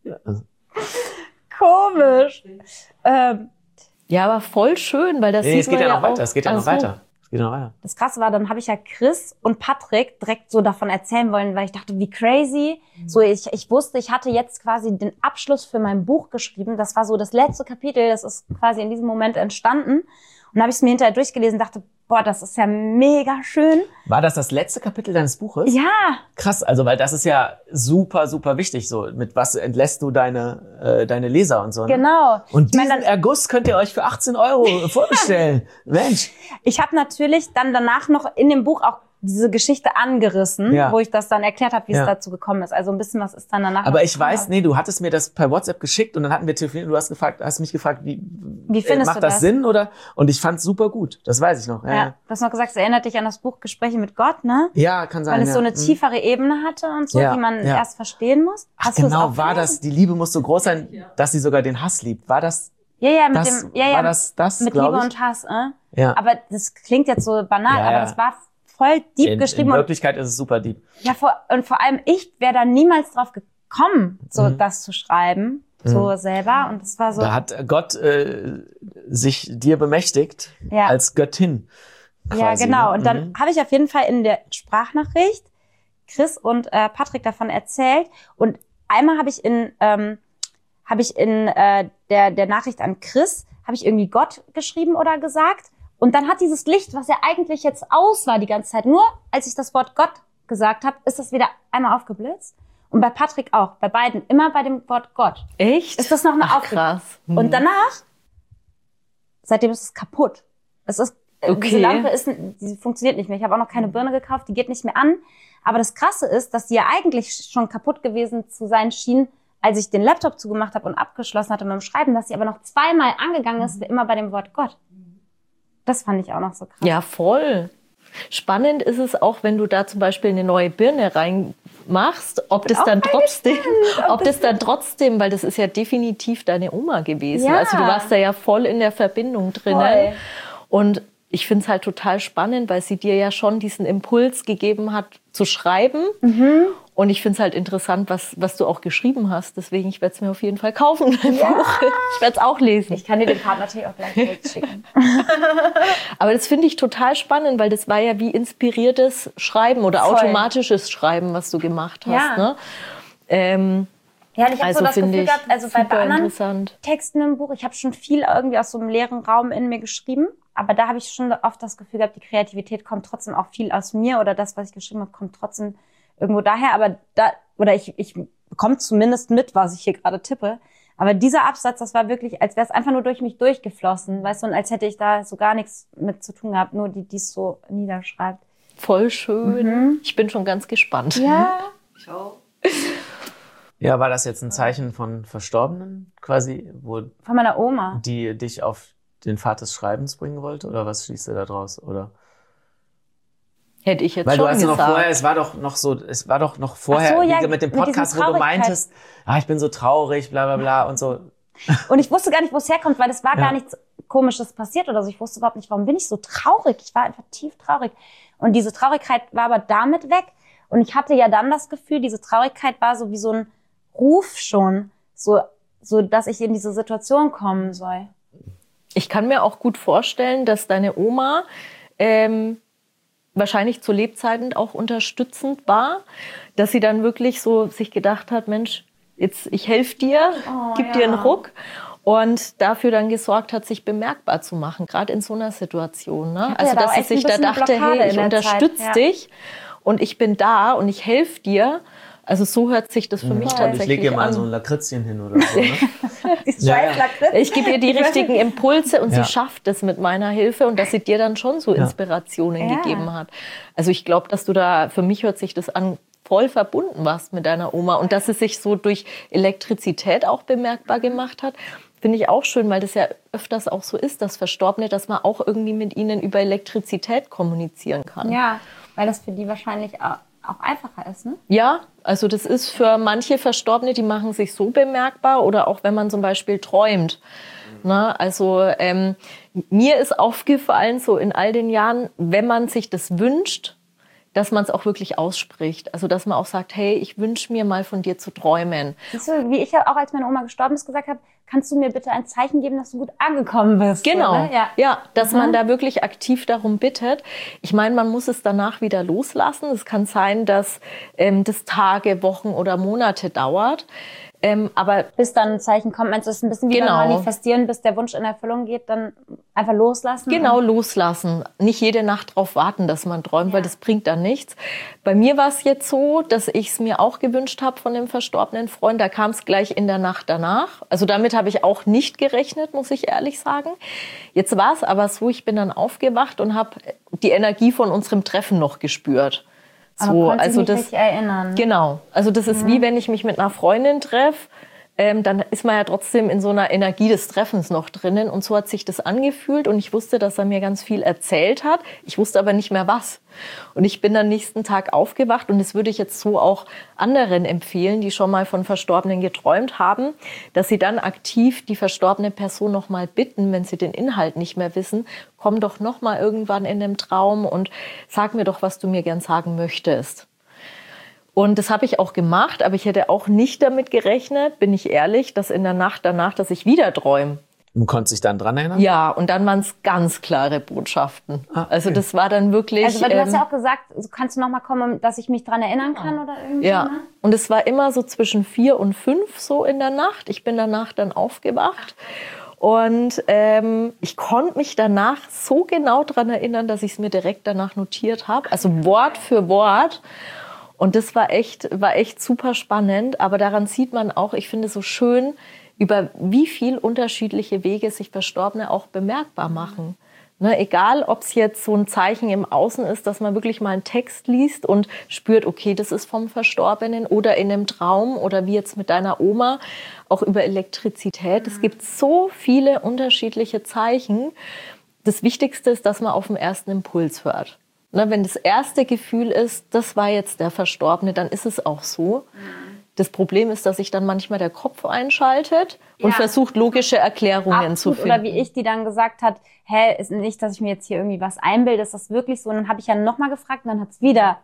Komisch. Ja, aber voll schön, weil das Nee, es sieht geht man ja noch auch. weiter. Es geht ja noch Ach so. weiter. Es geht noch weiter. Das Krasse war, dann habe ich ja Chris und Patrick direkt so davon erzählen wollen, weil ich dachte, wie crazy. So, ich wusste, ich hatte jetzt quasi den Abschluss für mein Buch geschrieben. Das war so das letzte Kapitel, das ist quasi in diesem Moment entstanden. Und dann habe ich es mir hinterher durchgelesen und dachte, boah, das ist ja mega schön. War das letzte Kapitel deines Buches? Ja, Krass, also weil das ist ja super, super wichtig. So, mit was entlässt du deine Leser und so. Ne? genau. Und Ich meine, diesen Erguss könnt ihr euch für 18 € vorbestellen. Mensch. Ich habe natürlich dann danach noch in dem Buch auch diese Geschichte angerissen, Ja. wo ich das dann erklärt habe, wie Ja. es dazu gekommen ist. Also ein bisschen was ist dann danach. Aber noch ich weiß, gekommen. nee, du hattest mir das per WhatsApp geschickt und dann hatten wir telefoniert und du hast mich gefragt, wie findest macht du das das? Sinn oder? Und ich fand's super gut. Das weiß ich noch. Ja, du hast noch gesagt, es erinnert dich an das Buch Gespräche mit Gott, ne? Ja, kann sein. Weil es ja. so eine tiefere Ebene hatte und so, Ja, die man ja. erst verstehen muss. Ach, Hast du es genau, auch war gelesen? das, die Liebe muss so groß sein, dass sie sogar den Hass liebt. War das, Ja, mit das, dem, ja, war das, mit glaub Liebe ich? und Hass, Ja. Aber das klingt jetzt so banal, Ja, aber ja. das war voll deep in geschrieben Wirklichkeit ist es super deep. und ja, vor allem ich wäre da niemals drauf gekommen, so das zu schreiben, so selber und das war so. Da hat Gott sich dir bemächtigt Ja. als Göttin. Quasi, Ja, genau. ne? Und dann habe ich auf jeden Fall in der Sprachnachricht Chris und Patrick davon erzählt. Und einmal habe ich in der Nachricht an Chris habe ich irgendwie Gott geschrieben oder gesagt. Und dann hat dieses Licht, was ja eigentlich jetzt aus war die ganze Zeit, nur als ich das Wort Gott gesagt habe, ist das wieder einmal aufgeblitzt. Und bei Patrick auch, bei beiden, immer bei dem Wort Gott. Echt? Ist das noch eine Ach, Aufgabe? krass. Und danach, seitdem ist es kaputt. Es ist, Okay. diese Lampe die funktioniert nicht mehr. Ich habe auch noch keine Birne gekauft, die geht nicht mehr an. Aber das Krasse ist, dass die ja eigentlich schon kaputt gewesen zu sein schien, als ich den Laptop zugemacht habe und abgeschlossen hatte mit dem Schreiben, dass sie aber noch zweimal angegangen ist, immer bei dem Wort Gott. Das fand ich auch noch so krass. Ja, voll. Spannend ist es auch, wenn du da zum Beispiel eine neue Birne reinmachst, ob das dann trotzdem, weil das ist ja definitiv deine Oma gewesen. Ja. Also du warst da ja voll in der Verbindung drinnen. Voll. Und ich finde es halt total spannend, weil sie dir ja schon diesen Impuls gegeben hat, zu schreiben. Und ich finde es halt interessant, was du auch geschrieben hast. Deswegen, ich werde es mir auf jeden Fall kaufen, dein Buch. Ich werde es auch lesen. Ich kann dir den Part natürlich auch gleich zurückschicken. Aber das finde ich total spannend, weil das war ja wie inspiriertes Schreiben oder Voll. automatisches Schreiben, was du gemacht hast. Ja. Ne? Ja, und ich habe Also so das finde Gefühl ich gehabt, also bei super anderen interessant. Texten im Buch, ich habe schon viel irgendwie aus so einem leeren Raum in mir geschrieben, aber da habe ich schon oft das Gefühl gehabt, die Kreativität kommt trotzdem auch viel aus mir oder das, was ich geschrieben habe, kommt trotzdem irgendwo daher, aber ich bekomme zumindest mit, was ich hier gerade tippe. Aber dieser Absatz, das war wirklich, als wäre es einfach nur durch mich durchgeflossen, weißt du, und als hätte ich da so gar nichts mit zu tun gehabt, nur die es so niederschreibt. Voll schön. Ich bin schon ganz gespannt. Ja. Ja, war das jetzt ein Zeichen von Verstorbenen quasi, wo Von meiner Oma. die dich auf den Pfad des Schreibens bringen wollte? Oder was schließt du da draus? Oder? Hätte ich jetzt Weil schon du hast ja gesagt. noch vorher, es war doch noch vorher Ach so, ja, wie mit dem mit Podcast, diesem wo du Traurigkeit. meintest, ich bin so traurig, bla bla bla und so. Und ich wusste gar nicht, wo es herkommt, weil es war Ja. gar nichts Komisches passiert oder so. Ich wusste überhaupt nicht, warum bin ich so traurig. Ich war einfach tief traurig. Und diese Traurigkeit war aber damit weg. Und ich hatte ja dann das Gefühl, diese Traurigkeit war so wie so ein Ruf schon, so dass ich in diese Situation kommen soll. Ich kann mir auch gut vorstellen, dass deine Oma wahrscheinlich zu Lebzeiten auch unterstützend war, dass sie dann wirklich so sich gedacht hat, Mensch, jetzt ich helfe dir, gib dir einen Ruck. Und dafür dann gesorgt hat, sich bemerkbar zu machen, gerade in so einer Situation. Ne? Also, dass sie sich da dachte, hey, ich unterstütze dich und ich bin da und ich helfe dir. Also so hört sich das für mich tatsächlich an. Ich lege ihr mal so ein Lakritzchen hin oder so. Ne? Ich gebe ihr die richtigen Impulse und sie schafft es mit meiner Hilfe und dass sie dir dann schon so Inspirationen gegeben hat. Also ich glaube, dass du da, für mich hört sich das an, voll verbunden warst mit deiner Oma und dass es sich so durch Elektrizität auch bemerkbar gemacht hat. Finde ich auch schön, weil das ja öfters auch so ist, dass Verstorbene, dass man auch irgendwie mit ihnen über Elektrizität kommunizieren kann. Ja, weil das für die wahrscheinlich auch einfacher ist, ne? Ja, also das ist für manche Verstorbene, die machen sich so bemerkbar oder auch wenn man zum Beispiel träumt. Ne? Also mir ist aufgefallen, so in all den Jahren, wenn man sich das wünscht, dass man es auch wirklich ausspricht. Also, dass man auch sagt, hey, ich wünsche mir mal von dir zu träumen. Siehst du, wie ich ja auch, als meine Oma gestorben ist, gesagt habe, kannst du mir bitte ein Zeichen geben, dass du gut angekommen bist? Genau, oder? ja, dass man da wirklich aktiv darum bittet. Ich meine, man muss es danach wieder loslassen. Es kann sein, dass das Tage, Wochen oder Monate dauert. Aber bis dann ein Zeichen kommt, meinst du, das ist ein bisschen wie beim Manifestieren, bis der Wunsch in Erfüllung geht, dann einfach loslassen? Genau, loslassen. Nicht jede Nacht drauf warten, dass man träumt, weil das bringt dann nichts. Bei mir war es jetzt so, dass ich es mir auch gewünscht habe von dem verstorbenen Freund. Da kam es gleich in der Nacht danach. Also damit habe ich auch nicht gerechnet, muss ich ehrlich sagen. Jetzt war es aber so, ich bin dann aufgewacht und habe die Energie von unserem Treffen noch gespürt. So, aber also das nicht erinnern. Genau, also das ist wie wenn ich mich mit einer Freundin treffe, dann ist man ja trotzdem in so einer Energie des Treffens noch drinnen und so hat sich das angefühlt und ich wusste, dass er mir ganz viel erzählt hat, ich wusste aber nicht mehr was. Und ich bin am nächsten Tag aufgewacht und das würde ich jetzt so auch anderen empfehlen, die schon mal von Verstorbenen geträumt haben, dass sie dann aktiv die verstorbene Person noch mal bitten, wenn sie den Inhalt nicht mehr wissen, komm doch noch mal irgendwann in einem Traum und sag mir doch, was du mir gern sagen möchtest. Und das habe ich auch gemacht, aber ich hätte auch nicht damit gerechnet, bin ich ehrlich, dass in der Nacht danach, dass ich wieder träume. Und konntest dich dann dran erinnern? Ja, und dann waren es ganz klare Botschaften. Okay. Also das war dann wirklich... Also weil du hast ja auch gesagt, kannst du noch mal kommen, dass ich mich dran erinnern kann oder irgendwie? Ja, und es war immer so zwischen 4 und 5 so in der Nacht. Ich bin danach dann aufgewacht. Und ich konnte mich danach so genau dran erinnern, dass ich es mir direkt danach notiert habe. Also Wort für Wort. Und das war echt super spannend. Aber daran sieht man auch, ich finde es so schön, über wie viel unterschiedliche Wege sich Verstorbene auch bemerkbar machen. Ne, egal, ob es jetzt so ein Zeichen im Außen ist, dass man wirklich mal einen Text liest und spürt, okay, das ist vom Verstorbenen oder in einem Traum oder wie jetzt mit deiner Oma, auch über Elektrizität. Es gibt so viele unterschiedliche Zeichen. Das Wichtigste ist, dass man auf den ersten Impuls hört. Ne, wenn das erste Gefühl ist, das war jetzt der Verstorbene, dann ist es auch so. Das Problem ist, dass sich dann manchmal der Kopf einschaltet und versucht, logische Erklärungen zu finden. Oder wie ich, die dann gesagt hat, ist nicht, dass ich mir jetzt hier irgendwie was einbilde, ist das wirklich so? Und dann habe ich ja nochmal gefragt und dann hat es wieder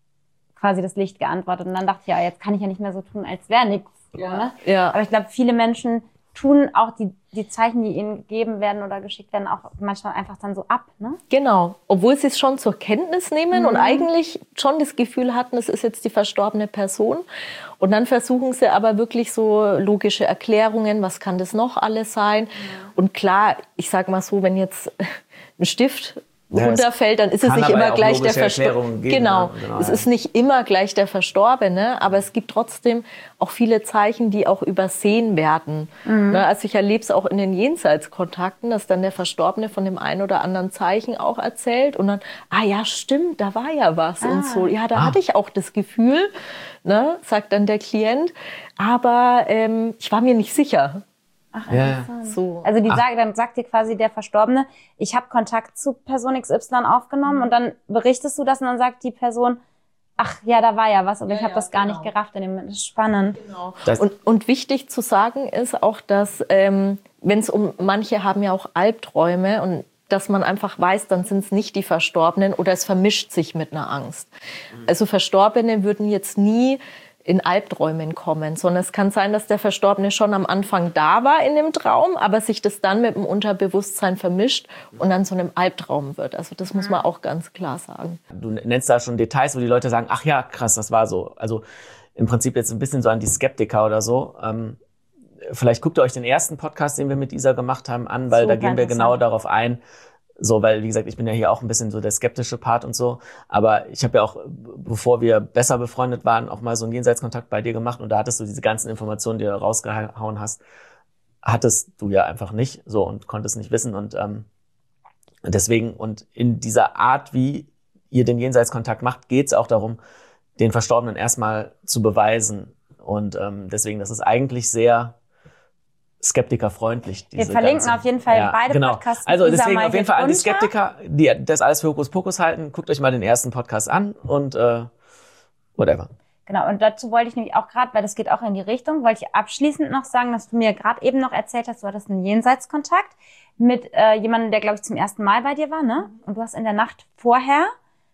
quasi das Licht geantwortet. Und dann dachte ich, ja, jetzt kann ich ja nicht mehr so tun, als wäre nichts. Ja. Ne? Ja. Aber ich glaube, viele Menschen tun auch die Zeichen, die ihnen gegeben werden oder geschickt werden, auch manchmal einfach dann so ab. Ne? Genau, obwohl sie es schon zur Kenntnis nehmen und eigentlich schon das Gefühl hatten, es ist jetzt die verstorbene Person. Und dann versuchen sie aber wirklich so logische Erklärungen, was kann das noch alles sein? Und klar, ich sag mal so, wenn jetzt ein Stift runterfällt, dann ist es nicht immer gleich der Verstorbene. Genau, es ist nicht immer gleich der Verstorbene, aber es gibt trotzdem auch viele Zeichen, die auch übersehen werden. Also ich erlebe es auch in den Jenseitskontakten, dass dann der Verstorbene von dem einen oder anderen Zeichen auch erzählt und dann, ja stimmt, da war ja was und so. Ja, da hatte ich auch das Gefühl, ne, sagt dann der Klient, aber ich war mir nicht sicher. Ach, so. Also dann sagt dir quasi der Verstorbene, ich habe Kontakt zu Person XY aufgenommen und dann berichtest du das und dann sagt die Person, ach ja, da war ja was, aber ich habe das gar nicht gerafft in dem Moment. Das ist spannend. Genau. Und wichtig zu sagen ist auch, dass wenn es manche haben ja auch Albträume und dass man einfach weiß, dann sind es nicht die Verstorbenen oder es vermischt sich mit einer Angst. Also Verstorbene würden jetzt nie in Albträumen kommen, sondern es kann sein, dass der Verstorbene schon am Anfang da war in dem Traum, aber sich das dann mit dem Unterbewusstsein vermischt und dann zu einem Albtraum wird. Also das muss man auch ganz klar sagen. Du nennst da schon Details, wo die Leute sagen, ach ja, krass, das war so. Also im Prinzip jetzt ein bisschen so an die Skeptiker oder so. Vielleicht guckt ihr euch den ersten Podcast, den wir mit Isa gemacht haben, an, weil da gehen wir genau darauf ein. So, weil, wie gesagt, ich bin ja hier auch ein bisschen so der skeptische Part und so. Aber ich habe ja auch, bevor wir besser befreundet waren, auch mal so einen Jenseitskontakt bei dir gemacht. Und da hattest du diese ganzen Informationen, die du rausgehauen hast, hattest du ja einfach nicht so und konntest nicht wissen. Und deswegen, und in dieser Art, wie ihr den Jenseitskontakt macht, geht es auch darum, den Verstorbenen erstmal zu beweisen. Und deswegen, das ist eigentlich sehr skeptikerfreundlich. Wir verlinken auf jeden Fall beide Podcasts. Also deswegen auf jeden Fall an die Skeptiker, die das alles für Hokuspokus halten, guckt euch mal den ersten Podcast an und whatever. Genau, und dazu wollte ich nämlich auch gerade, weil das geht auch in die Richtung, wollte ich abschließend noch sagen, dass du mir gerade eben noch erzählt hast, du hattest einen Jenseitskontakt mit jemandem, der, glaube ich, zum ersten Mal bei dir war, ne? Und du hast in der Nacht vorher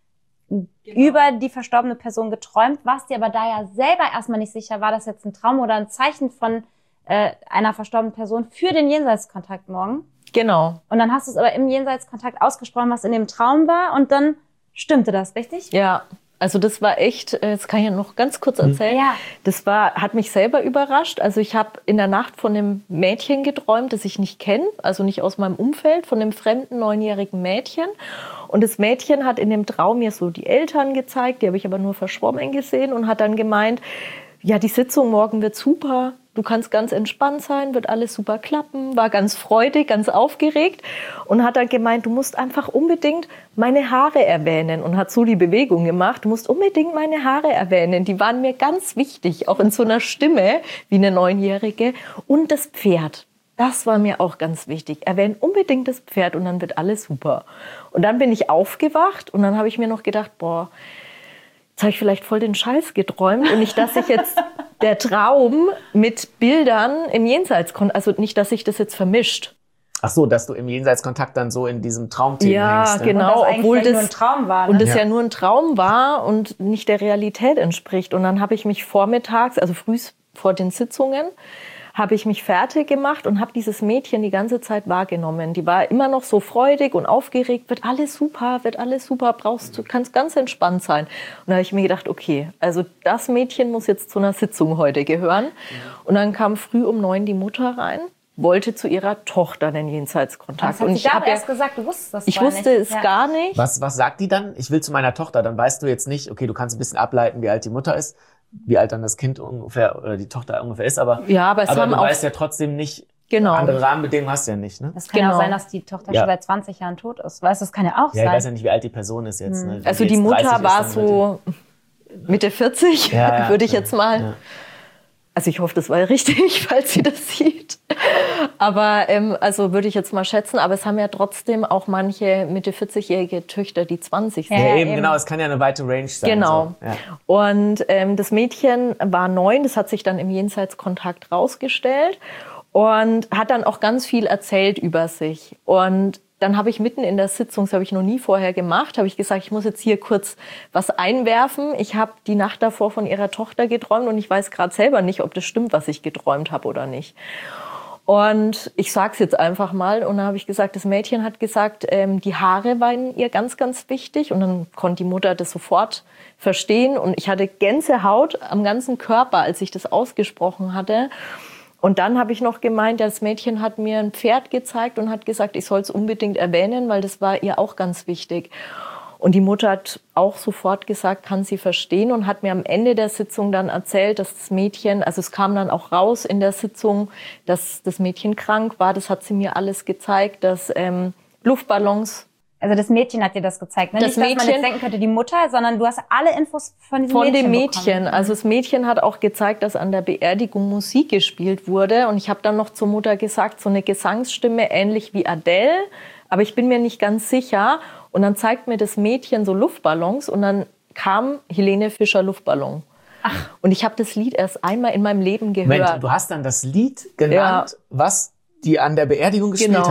über die verstorbene Person geträumt, warst dir aber da ja selber erstmal nicht sicher, war das jetzt ein Traum oder ein Zeichen von einer verstorbenen Person für den Jenseitskontakt morgen. Genau. Und dann hast du es aber im Jenseitskontakt ausgesprochen, was in dem Traum war, und dann stimmte das, richtig? Ja, also das war echt, das kann ich ja noch ganz kurz erzählen. Ja. Das hat mich selber überrascht. Also ich habe in der Nacht von einem Mädchen geträumt, das ich nicht kenne, also nicht aus meinem Umfeld, von einem fremden 9-jährigen Mädchen. Und das Mädchen hat in dem Traum mir so die Eltern gezeigt, die habe ich aber nur verschwommen gesehen, und hat dann gemeint, ja, die Sitzung morgen wird super. Du kannst ganz entspannt sein, wird alles super klappen, war ganz freudig, ganz aufgeregt und hat dann gemeint, du musst einfach unbedingt meine Haare erwähnen, und hat so die Bewegung gemacht, du musst unbedingt meine Haare erwähnen, die waren mir ganz wichtig, auch in so einer Stimme wie eine 9-Jährige, und das Pferd. Das war mir auch ganz wichtig. Erwähne unbedingt das Pferd und dann wird alles super. Und dann bin ich aufgewacht und dann habe ich mir noch gedacht, boah, jetzt habe ich vielleicht voll den Scheiß geträumt, und nicht, dass ich jetzt der Traum mit Bildern im Jenseitskontakt, also nicht, dass sich das jetzt vermischt. Ach so, dass du im Jenseitskontakt dann so in diesem Traumthema hängst. Ja, genau, obwohl das nur ein Traum war. Ne? Und das ja nur ein Traum war und nicht der Realität entspricht. Und dann habe ich mich vormittags, also früh vor den Sitzungen, habe ich mich fertig gemacht und habe dieses Mädchen die ganze Zeit wahrgenommen. Die war immer noch so freudig und aufgeregt, wird alles super, kannst ganz entspannt sein. Und da habe ich mir gedacht, okay, also das Mädchen muss jetzt zu einer Sitzung heute gehören. Und dann kam früh um 9 die Mutter rein, wollte zu ihrer Tochter den Jenseitskontakt. Das hat sie da erst gesagt, du wusstest das Ich wusste es ja. gar nicht. Was sagt die dann? Ich will zu meiner Tochter. Dann weißt du jetzt nicht, okay, du kannst ein bisschen ableiten, wie alt die Mutter ist, wie alt dann das Kind ungefähr oder die Tochter ungefähr ist, aber ja, aber du weißt ja trotzdem nicht, genau. Andere Rahmenbedingungen hast du ja nicht. Ne? Das kann ja auch sein, dass die Tochter schon seit 20 Jahren tot ist. Weißt du, das kann ja auch sein. Ja, ich weiß ja nicht, wie alt die Person ist jetzt. Ne? Also die Mutter war so Mitte 40, würde ich jetzt mal. Ja. Also ich hoffe, das war richtig, falls sie das sieht. Aber also würde ich jetzt mal schätzen. Aber es haben ja trotzdem auch manche Mitte 40-jährige Töchter, die 20 sind. Ja, eben, genau. Es kann ja eine weite Range sein. Genau. So. Ja. Und das Mädchen war 9. Das hat sich dann im Jenseitskontakt rausgestellt und hat dann auch ganz viel erzählt über sich. Und dann habe ich mitten in der Sitzung, das habe ich noch nie vorher gemacht, habe ich gesagt, ich muss jetzt hier kurz was einwerfen. Ich habe die Nacht davor von ihrer Tochter geträumt und ich weiß gerade selber nicht, ob das stimmt, was ich geträumt habe oder nicht. Und ich sage es jetzt einfach mal. Und dann habe ich gesagt, das Mädchen hat gesagt, die Haare waren ihr ganz, ganz wichtig. Und dann konnte die Mutter das sofort verstehen. Und ich hatte Gänsehaut am ganzen Körper, als ich das ausgesprochen hatte. Und dann habe ich noch gemeint, das Mädchen hat mir ein Pferd gezeigt und hat gesagt, ich soll es unbedingt erwähnen, weil das war ihr auch ganz wichtig. Und die Mutter hat auch sofort gesagt, kann sie verstehen, und hat mir am Ende der Sitzung dann erzählt, dass das Mädchen, also es kam dann auch raus in der Sitzung, dass das Mädchen krank war. Das hat sie mir alles gezeigt, dass Luftballons. Also das Mädchen hat dir das gezeigt, ne? Das Nicht, dass man Mädchen, jetzt denken könnte, die Mutter, sondern du hast alle Infos von diesem Mädchen dem Mädchen bekommen. Also das Mädchen hat auch gezeigt, dass an der Beerdigung Musik gespielt wurde. Und ich habe dann noch zur Mutter gesagt, so eine Gesangsstimme ähnlich wie Adele, aber ich bin mir nicht ganz sicher. Und dann zeigt mir das Mädchen so Luftballons und dann kam Helene Fischer Luftballon. Ach. Und ich habe das Lied erst einmal in meinem Leben gehört. Moment, du hast dann das Lied genannt, was die an der Beerdigung gespielt haben?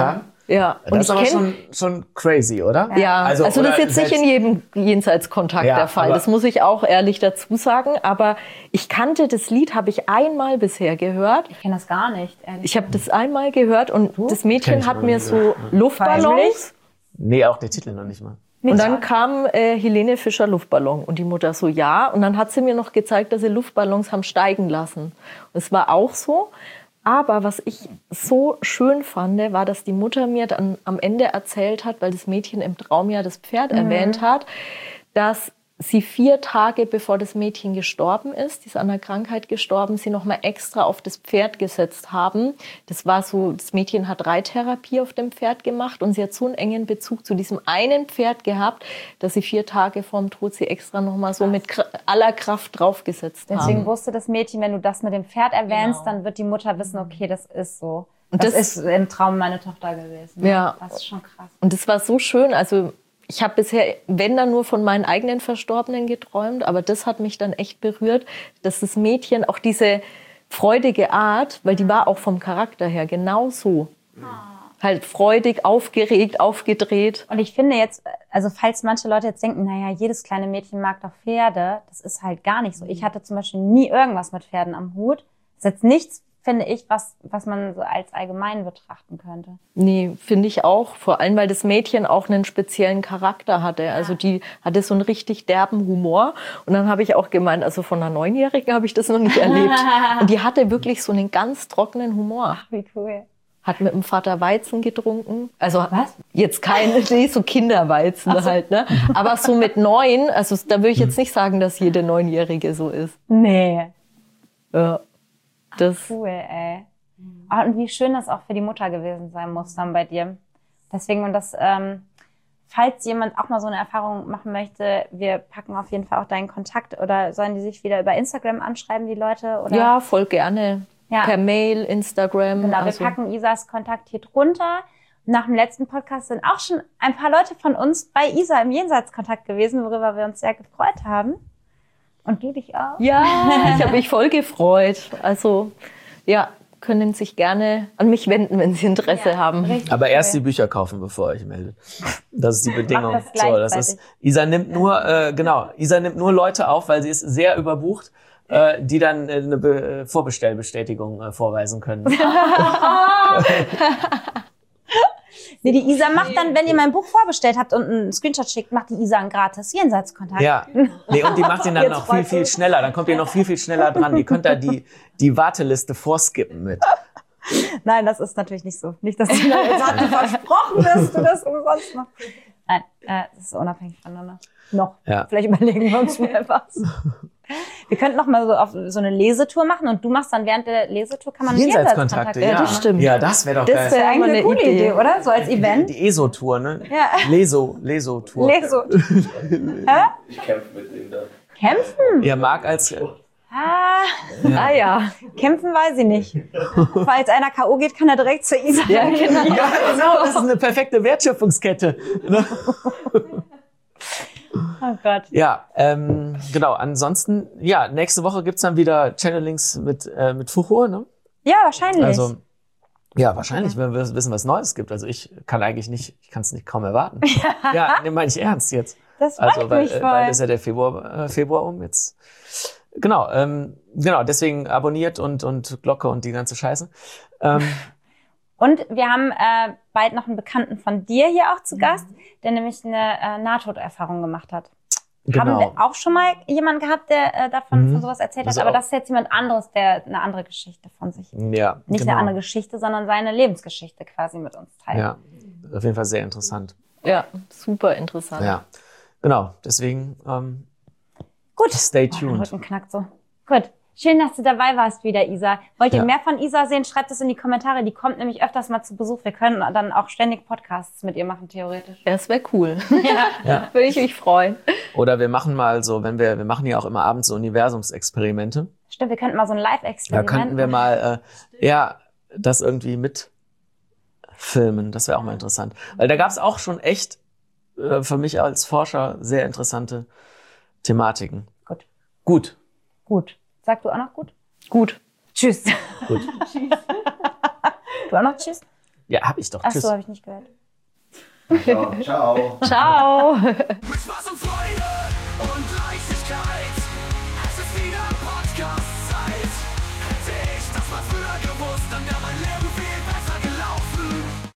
Ja, das ist aber schon crazy, oder? Ja, also das ist jetzt nicht in jedem Jenseitskontakt der Fall. Das muss ich auch ehrlich dazu sagen. Aber ich kannte das Lied, habe ich einmal bisher gehört. Ich kenne das gar nicht, ehrlich. Ich habe das einmal gehört und das Mädchen hat mir so Luftballons. Nee, auch der Titel noch nicht mal. Und dann kam Helene Fischer Luftballon und die Mutter so, ja. Und dann hat sie mir noch gezeigt, dass sie Luftballons haben steigen lassen. Und es war auch so. Aber was ich so schön fand, war, dass die Mutter mir dann am Ende erzählt hat, weil das Mädchen im Traum ja das Pferd erwähnt hat, dass sie 4 Tage bevor das Mädchen gestorben ist, die ist an einer Krankheit gestorben, sie nochmal extra auf das Pferd gesetzt haben. Das war so, das Mädchen hat Reittherapie auf dem Pferd gemacht und sie hat so einen engen Bezug zu diesem einen Pferd gehabt, dass sie 4 Tage vorm Tod sie extra nochmal so mit aller Kraft draufgesetzt haben. Deswegen wusste das Mädchen, wenn du das mit dem Pferd erwähnst, dann wird die Mutter wissen, okay, das ist so. Und das ist im Traum meine Tochter gewesen. Ja. Das ist schon krass. Und das war so schön, also ich habe bisher, wenn dann nur von meinen eigenen Verstorbenen geträumt, aber das hat mich dann echt berührt, dass das Mädchen auch diese freudige Art, weil die war auch vom Charakter her genau so. Halt freudig, aufgeregt, aufgedreht. Und ich finde jetzt, also falls manche Leute jetzt denken, naja, jedes kleine Mädchen mag doch Pferde, das ist halt gar nicht so. Ich hatte zum Beispiel nie irgendwas mit Pferden am Hut. Das ist jetzt nichts, finde ich, was man so als allgemein betrachten könnte. Nee, finde ich auch. Vor allem, weil das Mädchen auch einen speziellen Charakter hatte. Also die hatte so einen richtig derben Humor. Und dann habe ich auch gemeint, also von einer 9-Jährigen habe ich das noch nicht erlebt. Und die hatte wirklich so einen ganz trockenen Humor. Ach, wie cool. Hat mit dem Vater Weizen getrunken. Also jetzt keine, so Kinderweizen halt, ne? Aber so mit 9, also da würde ich jetzt nicht sagen, dass jede 9-Jährige so ist. Nee. Ja. Das cool, ey. Und wie schön das auch für die Mutter gewesen sein muss dann bei dir. Deswegen, und das, falls jemand auch mal so eine Erfahrung machen möchte, wir packen auf jeden Fall auch deinen Kontakt, oder sollen die sich wieder über Instagram anschreiben, die Leute? Oder? Ja, voll gerne. Ja. Per Mail, Instagram. Genau, wir packen Isas Kontakt hier drunter. Nach dem letzten Podcast sind auch schon ein paar Leute von uns bei Isa im Jenseitskontakt gewesen, worüber wir uns sehr gefreut haben. Und du dich auch? Ja, ich habe mich voll gefreut. Also, ja, können sich gerne an mich wenden, wenn sie Interesse haben. Aber erst die Bücher kaufen, bevor ihr euch meldet. Das ist die Bedingung. Das ist, Isa nimmt nur Leute auf, weil sie ist sehr überbucht, die dann eine Vorbestellbestätigung vorweisen können. Nee, die Isa macht dann, wenn ihr mein Buch vorbestellt habt und einen Screenshot schickt, macht die Isa einen gratis Jenseitskontakt. Ja, nee, und die macht ihn dann noch viel schneller. Dann kommt ihr noch viel schneller dran. Ihr könnt da die Warteliste vorskippen mit. Nein, das ist natürlich nicht so. Nicht, dass du jetzt hast versprochen, dass du das umsonst machst. Nein, das ist unabhängig voneinander. Noch. Ja. Vielleicht überlegen wir uns mal was. Wir könnten noch mal so auf so eine Lesetour machen und du machst dann während der Lesetour, kann man Jenseitskontakte, ja. Das stimmt. Ja, das wäre doch geil. Das wäre eigentlich eine coole Idee, oder? So als Event. Die ESO-Tour, ne? Ja. Leso-Tour. Hä? Ich kämpfe mit dem da. Kämpfen? Ja, Marc als... ja. Kämpfen weiß ich nicht. Falls einer K.O. geht, kann er direkt zur Isa. Ja, genau. Ja, genau. Das ist eine perfekte Wertschöpfungskette. Oh Gott. Ja, genau. Ansonsten, ja, nächste Woche gibt's dann wieder Channelings mit Fuchur, ne? Ja, wahrscheinlich. Also, ja, wahrscheinlich, wenn wir wissen, was Neues gibt. Also ich kann es nicht kaum erwarten. Ja, ne, meine ich ernst jetzt. Das freut mich voll. Weil ist ja der Februar um jetzt. Genau, deswegen abonniert und Glocke und die ganze Scheiße. Und wir haben bald noch einen Bekannten von dir hier auch zu Gast, der nämlich eine Nahtoderfahrung gemacht hat. Genau. Haben wir auch schon mal jemanden gehabt, der davon von sowas erzählt hat, aber das ist jetzt jemand anderes, der eine andere Geschichte von sich. Ja, nicht eine andere Geschichte, sondern seine Lebensgeschichte quasi mit uns teilt. Ja, auf jeden Fall sehr interessant. Ja, super interessant. Ja, genau. Deswegen gut. Stay tuned. Rücken knackt so. Gut. Schön, dass du dabei warst wieder, Isa. Wollt ihr mehr von Isa sehen? Schreibt es in die Kommentare. Die kommt nämlich öfters mal zu Besuch. Wir können dann auch ständig Podcasts mit ihr machen, theoretisch. Ja, das wäre cool. Ja. Würde ich mich freuen. Oder wir machen mal so, wir machen ja auch immer abends so Universumsexperimente. Stimmt, wir könnten mal so ein Live-Experiment Da könnten wir mal, das irgendwie mitfilmen. Das wäre auch mal interessant. Weil da gab es auch schon echt, für mich als Forscher, sehr interessante Thematiken. Gut. Sag du auch noch gut? Gut. Tschüss. Gut. Du auch noch tschüss? Ja, hab ich doch. Ach Tschüss. so, habe ich nicht gehört. Ciao. Ciao. Mit Spaß und Freude.